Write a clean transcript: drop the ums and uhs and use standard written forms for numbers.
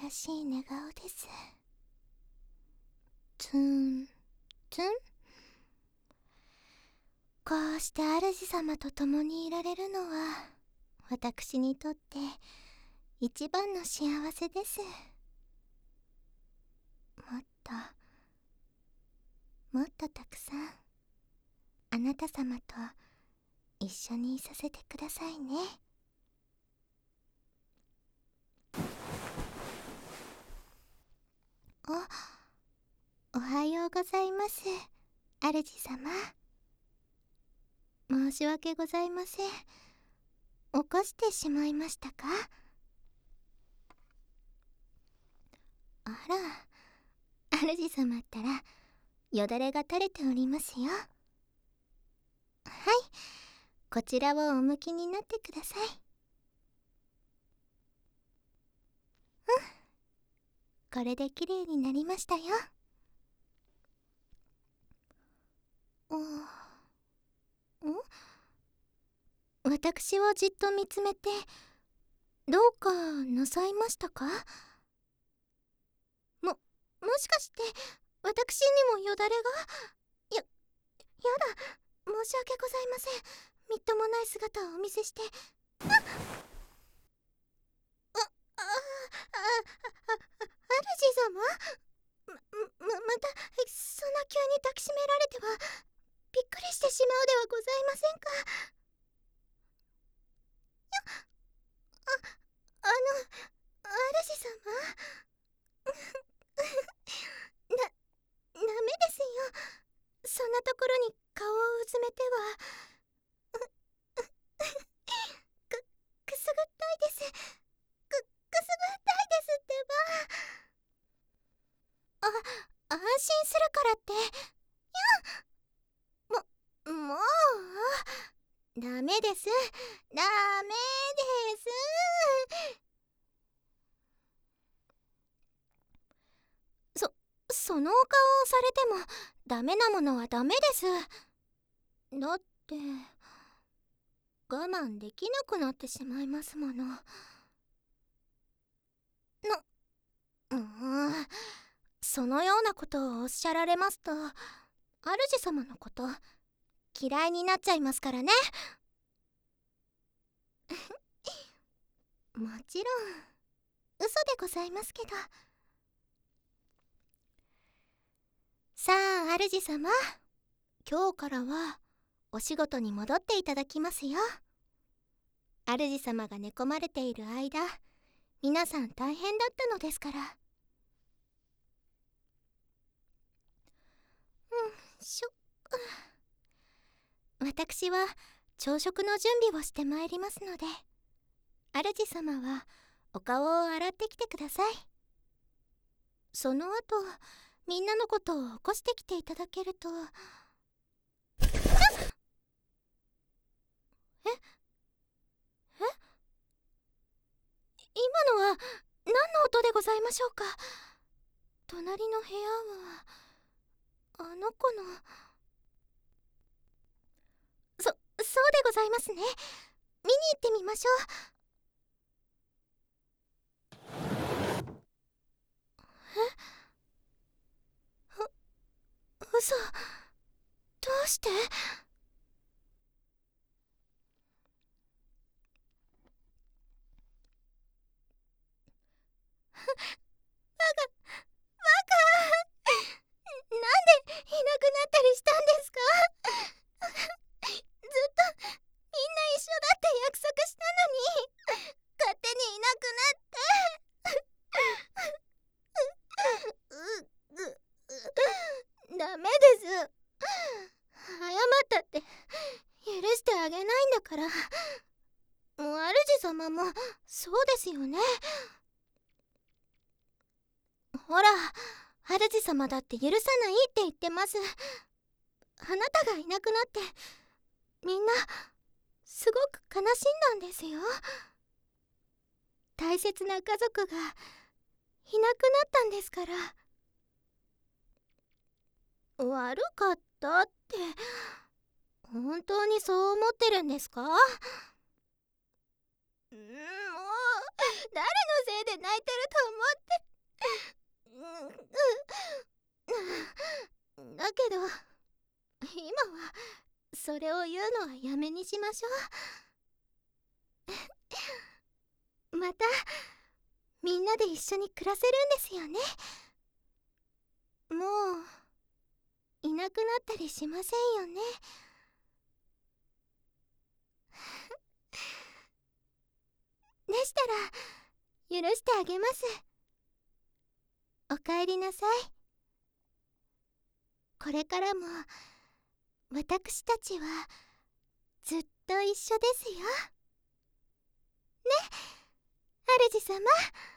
らしい寝顔です。ツンツン。こうして主様と共にいられるのは私にとって一番の幸せです。もっともっとたくさんあなた様と一緒にいさせてくださいね。おはようございます、主様。申し訳ございません。起こしてしまいましたか？あら、主様ったらよだれが垂れておりますよ。はい、こちらをお向きになってください。これできれいになりましたよ。私をじっと見つめてどうかなさいましたか？もしかして私にもよだれが？やだ、申し訳ございません。みっともない姿をお見せして。あ主様、またそんな急に抱きしめられてはびっくりしてしまうではございませんか。あの主様ダメですよ。そんなところに顔をうずめてはくすぐったいです。くすぐったいですってば。安心するからって。もうダメです。ダメです。そのお顔をされてもダメなものはダメです。だって我慢できなくなってしまいますもの。そのようなことをおっしゃられますと主様のこと嫌いになっちゃいますからね。もちろん嘘でございますけど。さあ主様、今日からはお仕事に戻っていただきますよ。主様が寝込まれている間皆さん大変だったのですから。私は朝食の準備をしてまいりますので、主様はお顔を洗ってきてください。その後みんなのことを起こしてきていただけると。今のは何の音でございましょうか？隣の部屋はあの子の。そうでございますね。見に行ってみましょう。嘘。どうして？なんでいなくなったりしたんですか？ずっとみんな一緒だって約束したのに勝手にいなくなって。ダメです。謝ったって許してあげないんだから。主様もそうですよね。ほら、主様だって許さないって言ってます。あなたがいなくなってみんなすごく悲しんだんですよ。大切な家族がいなくなったんですから。悪かったって本当にそう思ってるんですか？もう誰のせいで泣いてると思って。だけど今はそれを言うのはやめにしましょう。またみんなで一緒に暮らせるんですよね。もういなくなったりしませんよね。でしたら許してあげます。おかえりなさい。これからも私たちはずっと一緒ですよね、主様。